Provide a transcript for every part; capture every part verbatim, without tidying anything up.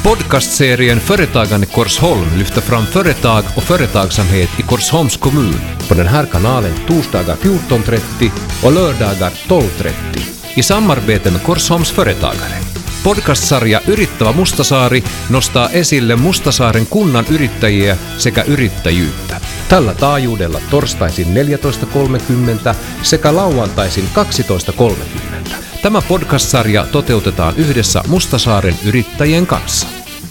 Podcastserien Företagande Korsholm lyfter fram företag och företagsamhet i Korsholms kommun på den här kanalen torsdagar fjorton trettio och lördagar tolv trettio i samarbete med Korsholms företagare. Podcast-sarja Yrittävä Mustasaari nostaa esille Mustasaaren kunnan yrittäjiä sekä yrittäjyyttä. Tällä taajuudella torstaisin neljätoista kolmekymmentä sekä lauantaisin kaksitoista kolmekymmentä. Tämä podcast-sarja toteutetaan yhdessä Mustasaaren yrittäjien kanssa.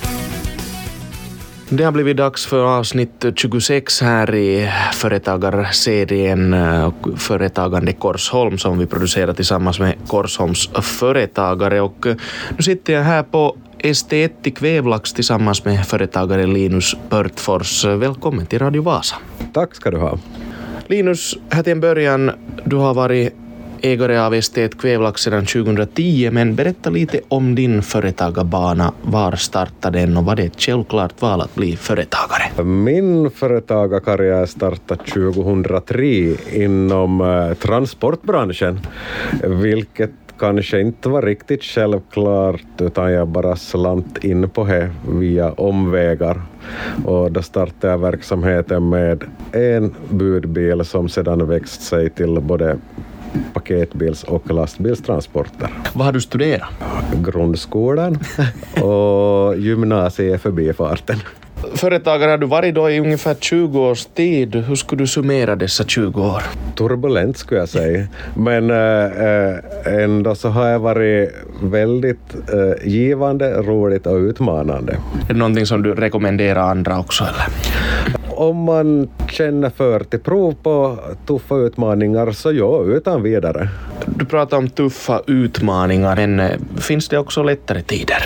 Det har blivit dags för avsnitt tjugosex här i företagarserien Företagande Korsholm som vi producerar tillsammans med Korsholms företagare. Och nu sitter jag här på S T ett i Kvävlax tillsammans med företagare Linus Pörtfors. Välkommen till Radio Vasa. Tack ska du ha. Linus, här till en början, du har varit ägare av S T ett Kvävlax sedan tjugohundratio, men berätta lite om din företagarbana. Var startade den och var det ett självklart val att bli företagare? Min företagarkarriär startade tjugohundratre inom eh, transportbranschen, vilket kanske inte var riktigt självklart, utan jag bara slant in på det via omvägar. Och då startade jag verksamheten med en budbil som sedan växt sig till både paketbils- och lastbilstransporter. Vad har du studerat? Grundskolan och gymnasiet förbifarten. Företagare har du varit då i ungefär tjugo års tid. Hur skulle du summera dessa tjugo år? Turbulent skulle jag säga. Men äh, ändå så har jag varit väldigt äh, givande, roligt och utmanande. Är det någonting som du rekommenderar andra också, eller? Om man känner för till prov på tuffa utmaningar så ja, utan vidare. Du pratar om tuffa utmaningar, men finns det också lättare tider?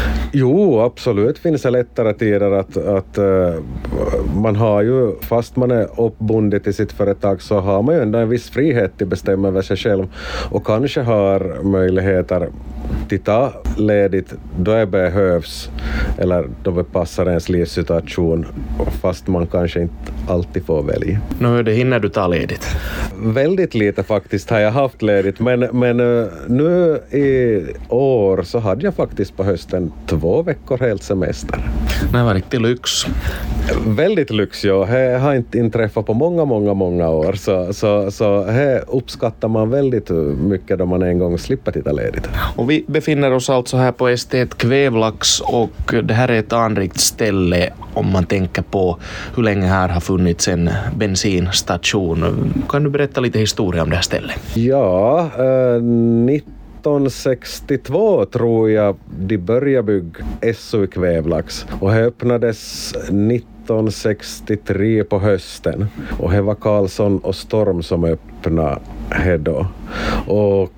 Jo, absolut finns det lättare tider att, att uh, man har ju, fast man är uppbunden till sitt företag så har man ju ändå en viss frihet att bestämma över sig själv och kanske har möjligheter att ta ledigt då det behövs eller då det passar ens livssituation, fast man kanske inte alltid får välja. Nu det hinner du ta ledigt? Väldigt lite faktiskt har jag haft ledigt, men, men uh, nu i år så hade jag faktiskt på hösten två veckor helt semester. Det var riktigt lyx. Väldigt lyx, ja. Det har inte inträffat på många, många, många år. Så, så, så det uppskattar man väldigt mycket då man en gång slipper titta ledigt. Och vi befinner oss alltså här på S T ett Kvävlax och det här är ett anrikt ställe om man tänker på hur länge här har funnits en bensinstation. Kan du berätta lite historia om det här stället? Ja, eh, nitton sextiotvå tror jag de började bygga S O i Kvävlax och det öppnades nitton sextiotre på hösten och det var Karlsson och Storm som öppnade det då. Och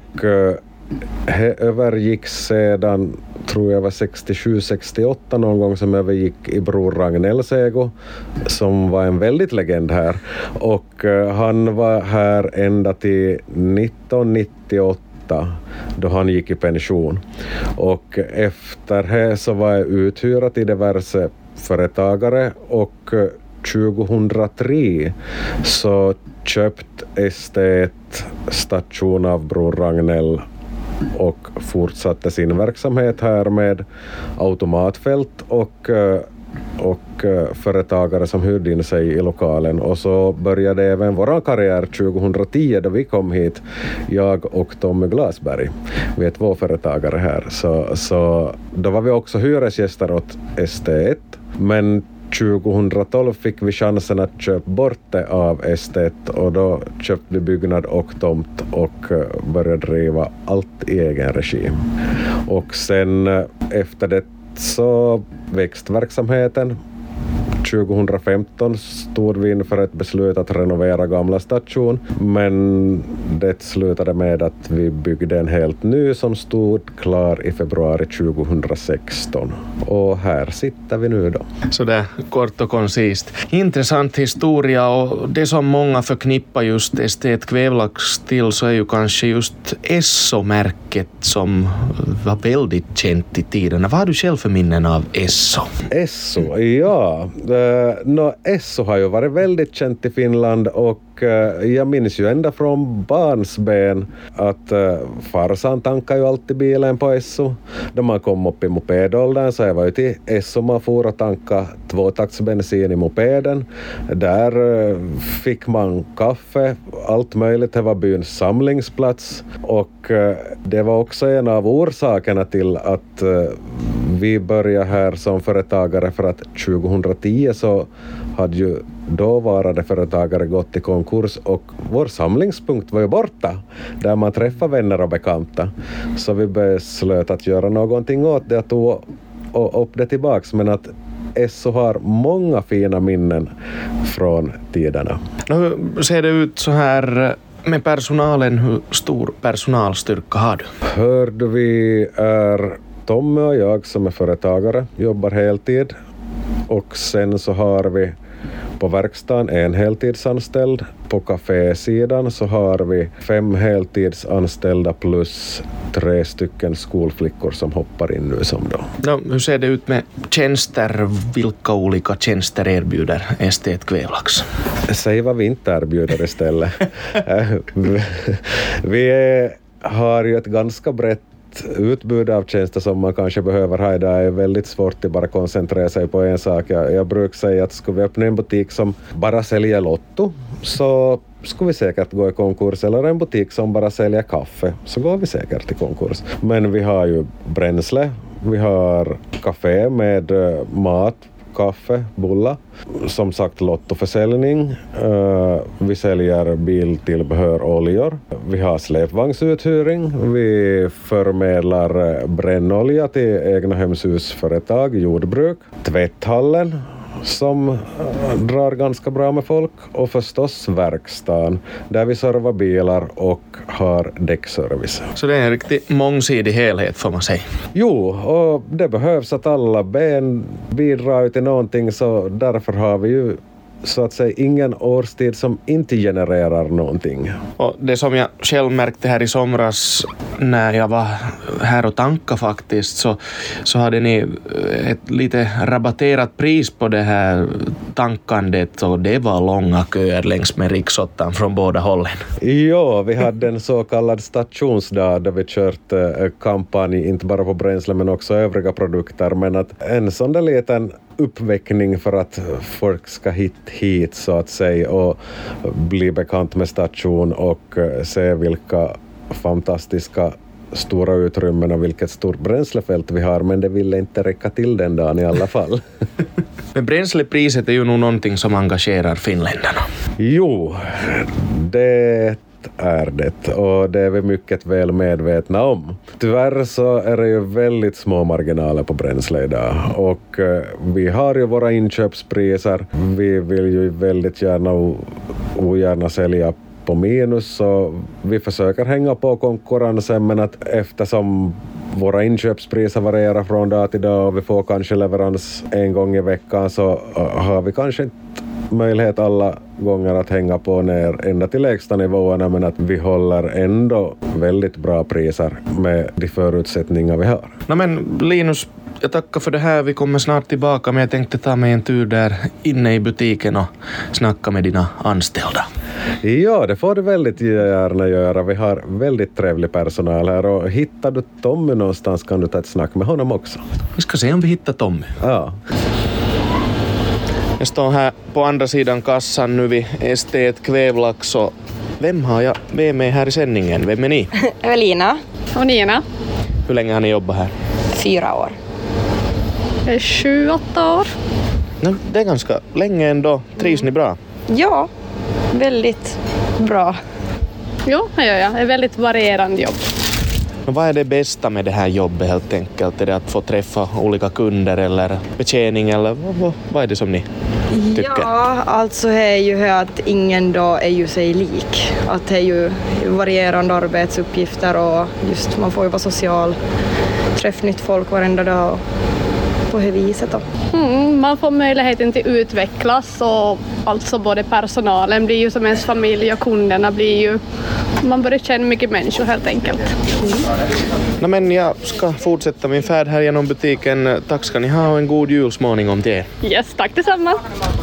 det övergick sedan, tror jag var sextiosju sextioåtta någon gång, som övergick i Bror Ragnells ägo, som var en väldigt legend här. Och han var här ända till nitton nittioåtta då han gick i pension. Och efter det så var jag uthyrad till diverse företagare och tjugohundratre så köpt S T ett station av Bror Ragnell och fortsatte sin verksamhet här med automatfält och, och företagare som hyrde in sig i lokalen. Och så började även vår karriär tjugohundratio då vi kom hit, jag och Tommy Glasberg. Vi är två företagare här. Så, så då var vi också hyresgäster åt S T ett, men tjugohundratolv fick vi chansen att köpa bort det av S T ett och då köpte vi byggnad och tomt och började driva allt i egen regi. Och sen efter det så växte verksamheten. tjugohundrafemton stod vi inför ett beslut att renovera gamla station, men det slutade med att vi byggde en helt ny som stod klar i februari tjugohundrasexton. Och här sitter vi nu då. Så där kort och koncist. Intressant historia, och det som många förknippar just S T ett Kvävlax till så är ju kanske just Esso-märket som var väldigt känt i tiden. Vad har du själv för minnen av Esso? Esso, ja. Uh, no, Esso har ju varit väldigt känt i Finland och uh, jag minns ju ända från barnsben att uh, farsan tankar ju alltid bilen på Esso. Då man kom upp i mopedåldern så jag var ju till Esso man for och tanka tvåtaktsbensin i mopeden. Där uh, fick man kaffe, allt möjligt. Det var byns samlingsplats och uh, det var också en av orsakerna till att uh, vi började här som företagare för att tjugohundratio så hade ju dåvarande företagare gått i konkurs och vår samlingspunkt var ju borta där man träffar vänner och bekanta. Så vi beslöt att göra någonting åt det, att tog upp det tillbaks, men att Esso har många fina minnen från tiderna. Hur ser det ut så här med personalen? Hur stor personalstyrka har du? Hör du, vi är Tommy och jag som är företagare, jobbar heltid. Och sen så har vi på verkstaden en heltidsanställd. På kafésidan så har vi fem heltidsanställda plus tre stycken skolflickor som hoppar in nu som då. No, hur ser det ut med tjänster? Vilka olika tjänster erbjuder Estet Kvävlax? Säg vad vi inte erbjuder istället. Vi är, har ju ett ganska brett utbud av tjänster som man kanske behöver ha. Det är väldigt svårt att bara koncentrera sig på en sak. Jag, jag brukar säga att skulle vi öppna en butik som bara säljer lotto så skulle vi säkert gå i konkurs, eller en butik som bara säljer kaffe så går vi säkert i konkurs. Men vi har ju bränsle, vi har kafé med mat, kaffe, bullar. Som sagt lottoförsäljning. Uh, vi säljer biltillbehör, oljor. Vi har släpvagnsuthyrning. Vi förmedlar brännolja till egna hemshusföretag, jordbruk. Tvätthallen som uh, drar ganska bra med folk. Och förstås verkstaden där vi servar bilar och har däckservice. Så det är en riktigt mångsidig helhet får man säga. Jo, och det behövs att alla ben bidrar till någonting, så därför har vi ju så att säga ingen årstid som inte genererar någonting. Och det som jag själv märkte här i somras när jag var här och tanka faktiskt, så, så hade ni ett lite rabatterat pris på det här tankandet och det var långa köer längs med riksåttan från båda hållen. Ja, vi hade en så kallad stationsdag där vi kört kampanj inte bara på bränsle men också övriga produkter, men att en sån där liten uppväckning för att folk ska hit hit så att säga och bli bekant med station och se vilka fantastiska stora utrymmen och vilket stort bränslefält vi har, men det ville inte räcka till den dagen i alla fall. Men bränslepriset är ju nog någonting som engagerar finländarna. Jo, det är det och det är vi mycket väl medvetna om. Tyvärr så är det ju väldigt små marginaler på bränsle idag och eh, vi har ju våra inköpspriser. Vi vill ju väldigt gärna och ogärna sälja på minus så vi försöker hänga på konkurrensen, men att eftersom våra inköpspriser varierar från dag till dag och vi får kanske leverans en gång i veckan så har vi kanske inte möjlighet alla gånger att hänga på ner ända till lägsta nivåerna, men att vi håller ändå väldigt bra priser med de förutsättningar vi har. No, men Linus, jag tackar för det här. Vi kommer snart tillbaka, men jag tänkte ta mig en tur där inne i butiken och snacka med dina anställda. Ja, det får du väldigt gärna göra. Vi har väldigt trevlig personal här och hittar du Tommy någonstans kan du ta ett snack med honom också. Vi ska se om vi hittar Tommy. Ja. Jag står här på andra sidan kassan nu vid Estet Kvävlax och vem har jag med mig här i sändningen? Vem är ni? Evelina. Och Nina. Hur länge har ni jobbat här? Fyra år. Sju, åtta år. No, det är ganska länge ändå. Trivs ni bra? Ja, väldigt bra. Jo, det gör jag. Det är väldigt varierande jobb. Men vad är det bästa med det här jobbet helt enkelt? Är det att få träffa olika kunder eller betjäning eller vad, vad är det som ni tycker? Ja, alltså är ju att ingen dag är ju sig lik. Att det är ju varierande arbetsuppgifter och just man får ju vara social, träffa nytt folk varenda dag. på det viset då. Mm, man får möjligheten till utvecklas och alltså både personalen blir ju som ens familj och kunderna blir ju, man börjar känna mycket människor helt enkelt. Mm. No, men jag ska fortsätta min färd här genom butiken. Tack ska ni ha och en god jul småningom till er. Yes, tack detsamma.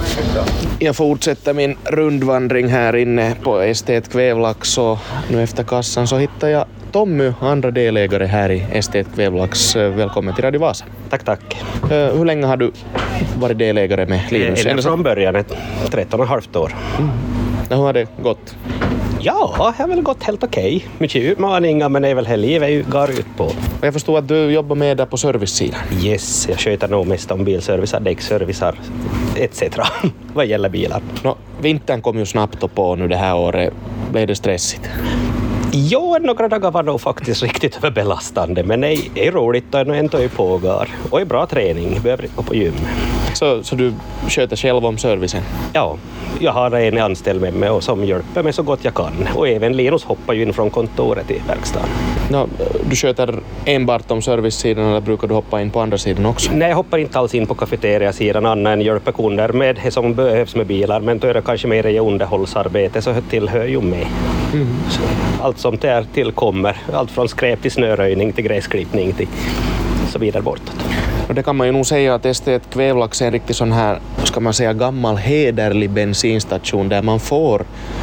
Jag fortsätter min rundvandring här inne på Estet Kvävlax och nu efter kassan så hittar jag Tommy, andra delägare här i Estet Kvävlax. Välkommen till Radio Vasa. Tack, tack. Uh, hur länge har du varit delägare med Linus? Ända från början, ett tretton och ett halvt år. Mm. Hur har det gått? Ja, det har väl gått helt okej. Okay. Mycket utmaningar, men det är väl här livet ju går ut på. Och jag förstår att du jobbar med där på servicesidan. Yes, jag sköter nog mest om bilservicer, däckservicer et cetera vad gäller bilar. No, vintern kom ju snabbt på nu det här året. Blev det stressigt? Jo, några dagar var nog faktiskt riktigt överbelastande, men det är roligt och ändå är pågår. Och är bra träning, behöver inte gå på gym. Så, så du sköter själv om servicen? Ja, jag har en anställd med mig och som hjälper mig så gott jag kan. Och även Linus hoppar ju in från kontoret i verkstaden. No, du sköter enbart om servicesidan eller brukar du hoppa in på andra sidan också? Nej, jag hoppar inte alls in på kafeteriasidan annat än hjälper kunder med det som behövs med bilar. Men då är det kanske mer i underhållsarbete så tillhör ju mig. Mm. Så allt som där tillkommer, allt från skräp till snöröjning till gräsklippning till så vidare bortåt. Och det kan man ju nog säga att Estet Kvävlax är en riktigt sån här, ska man säga, gammal hederlig bensinstation där man får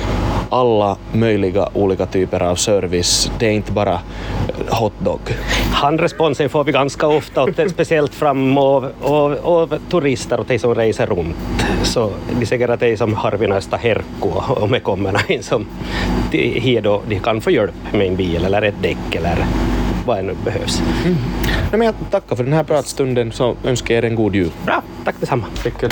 alla möjliga olika typer av service. Det är inte bara hotdog. Handresponsen får vi ganska ofta, och speciellt fram av, av, av turister och de som reser runt. Så det säger att de som har vi nästa herkko och med kommer in som de, då, de kan få hjälp med en bil eller ett däck eller vad ännu behövs. Mm. Ja, men jag tackar för den här pratstunden så önskar er en god jul. Bra, tack detsamma.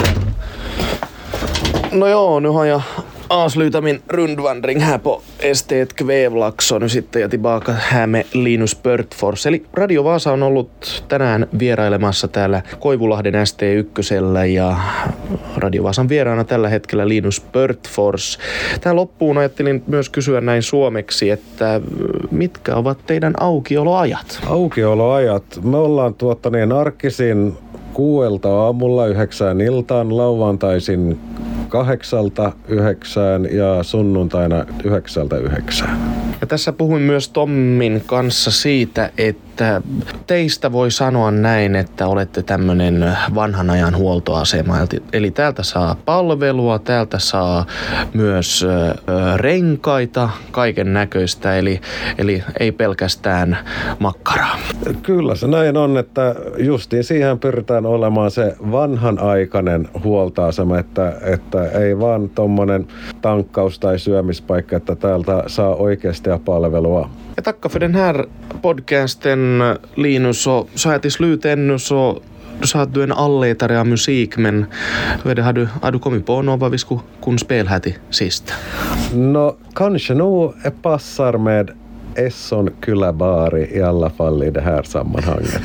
Nå ja, nu har jag avslutat min rundvandring här på Estet Kvävlax och nu sitter jag tillbaka här med Linus Pörtfors. Eli Radio Vasa on ollut tänään vierailemassa täällä Koivulahden S T yksi ja Radio Vasan vieraana tällä hetkellä Linus Pörtfors. Tähän loppuun ajattelin myös kysyä näin suomeksi, että mitkä ovat teidän aukioloajat? Aukioloajat? Me ollaan tuottaneen arkisin kuuelta aamulla yhdeksään iltaan, lauantaisin kahdeksalta yhdeksään ja sunnuntaina yhdeksältä yhdeksään. Ja tässä puhuin myös Tommin kanssa siitä, että teistä voi sanoa näin, että olette tämmönen vanhan ajan huoltoasema. Eli täältä saa palvelua, täältä saa myös ö, renkaita, kaiken näköistä, eli, eli ei pelkästään makkaraa. Kyllä se näin on, että justiin siihen pyritään olemaan se vanhanaikainen huoltoasema, että, että ei vaan tommonen tankkaus- tai syömispaikka, että täältä saa oikeasti palvelua. Jag tackar för den här podcasten, Linus, och så här till slut ännu så du sa att du är en alletare av musik, men hur har du, har du kommit på något vad vi skulle kunna spela här till sist? No, kanske nog passar med Esson kyläbaari i alla fall i det här sammanhanget.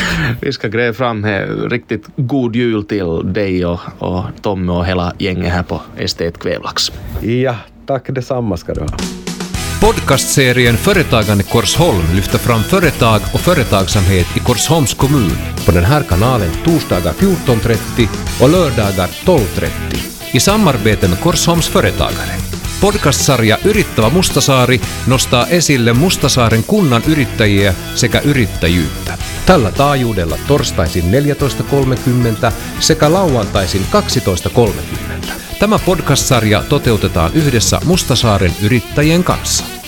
Vi ska gräva fram här. Riktigt god jul till dig och, och Tommy och hela gänget här på Estet Kvävlax. Ja, tack detsamma ska du ha. Podcastserien Företagande Korsholm lyfter fram företag och företagsamhet i Korsholms kommun på den här kanalen torsdagar fjorton trettio och lördagar tolv trettio i samarbete med Korsholms företagare. Podcast-sarja Yrittävä Mustasaari nostaa esille Mustasaaren kunnan yrittäjiä sekä yrittäjyyttä. Tällä taajuudella torstaisin neljätoista kolmekymmentä sekä lauantaisin kaksitoista kolmekymmentä. Tämä podcast-sarja toteutetaan yhdessä Mustasaaren yrittäjien kanssa.